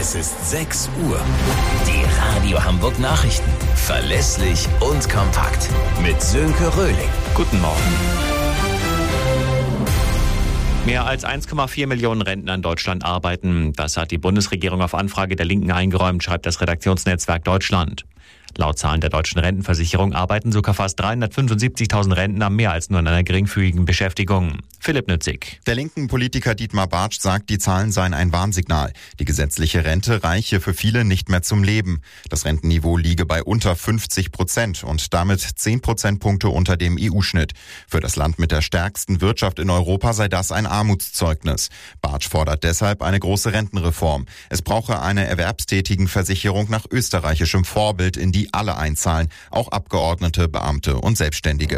Es ist 6 Uhr. Die Radio Hamburg Nachrichten. Verlässlich und kompakt. Mit Sönke Röhling. Guten Morgen. Mehr als 1,4 Millionen Rentner in Deutschland arbeiten. Das hat die Bundesregierung auf Anfrage der Linken eingeräumt, schreibt das Redaktionsnetzwerk Deutschland. Laut Zahlen der deutschen Rentenversicherung arbeiten sogar fast 375.000 Rentner mehr als nur in einer geringfügigen Beschäftigung. Philipp Nützig. Der linken Politiker Dietmar Bartsch sagt, die Zahlen seien ein Warnsignal. Die gesetzliche Rente reiche für viele nicht mehr zum Leben. Das Rentenniveau liege bei unter 50% und damit 10 Prozentpunkte unter dem EU-Schnitt. Für das Land mit der stärksten Wirtschaft in Europa sei das ein Armutszeugnis. Bartsch fordert deshalb eine große Rentenreform. Es brauche eine Erwerbstätigenversicherung nach österreichischem Vorbild, in die alle einzahlen, auch Abgeordnete, Beamte und Selbstständige.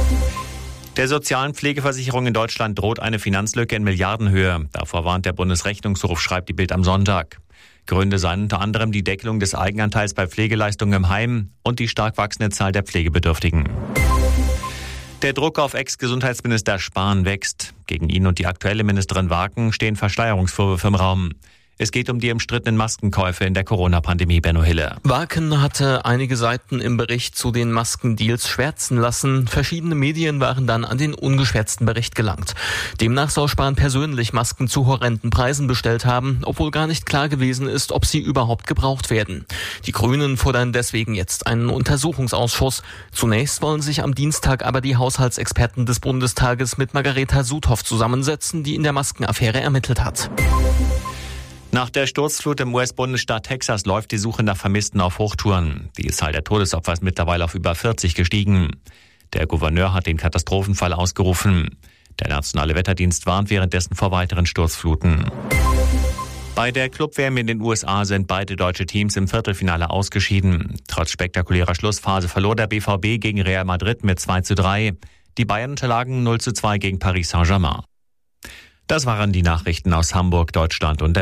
Der sozialen Pflegeversicherung in Deutschland droht eine Finanzlücke in Milliardenhöhe. Davor warnt der Bundesrechnungshof, schreibt die Bild am Sonntag. Gründe seien unter anderem die Deckelung des Eigenanteils bei Pflegeleistungen im Heim und die stark wachsende Zahl der Pflegebedürftigen. Der Druck auf Ex-Gesundheitsminister Spahn wächst. Gegen ihn und die aktuelle Ministerin Waken stehen Verschleierungsvorwürfe im Raum. Es geht um die umstrittenen Maskenkäufe in der Corona-Pandemie, Benno Hille. Waken hatte einige Seiten im Bericht zu den Maskendeals schwärzen lassen. Verschiedene Medien waren dann an den ungeschwärzten Bericht gelangt. Demnach soll Spahn persönlich Masken zu horrenden Preisen bestellt haben, obwohl gar nicht klar gewesen ist, ob sie überhaupt gebraucht werden. Die Grünen fordern deswegen jetzt einen Untersuchungsausschuss. Zunächst wollen sich am Dienstag aber die Haushaltsexperten des Bundestages mit Margareta Sudhoff zusammensetzen, die in der Maskenaffäre ermittelt hat. Nach der Sturzflut im US-Bundesstaat Texas läuft die Suche nach Vermissten auf Hochtouren. Die Zahl der Todesopfer ist mittlerweile auf über 40 gestiegen. Der Gouverneur hat den Katastrophenfall ausgerufen. Der nationale Wetterdienst warnt währenddessen vor weiteren Sturzfluten. Bei der Club-WM in den USA sind beide deutsche Teams im Viertelfinale ausgeschieden. Trotz spektakulärer Schlussphase verlor der BVB gegen Real Madrid mit 2:3. Die Bayern unterlagen 0:2 gegen Paris Saint-Germain. Das waren die Nachrichten aus Hamburg, Deutschland und der